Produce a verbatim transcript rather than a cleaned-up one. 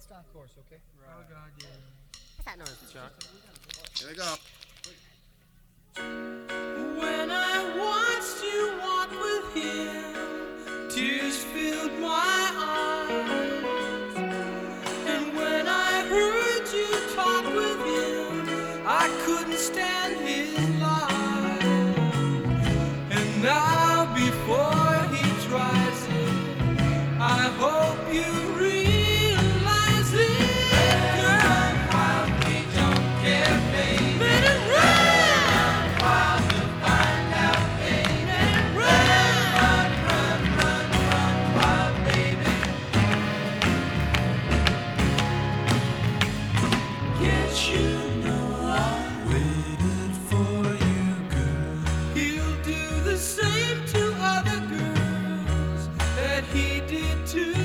stock course, okay? Oh God, yeah. What's that noise, Chuck? Here we go. When I watched you walk with him, tears filled my eyes. And when I heard you talk with him, I couldn't stand his lies. And now before he tries it, I hope you realize it. Girl, while we don't care, baby. Let it run while you find out, baby. Let it run, run, run, run, run, wild, baby. Can't you know I waited for you, girl? He'll do the same to other girls that he did to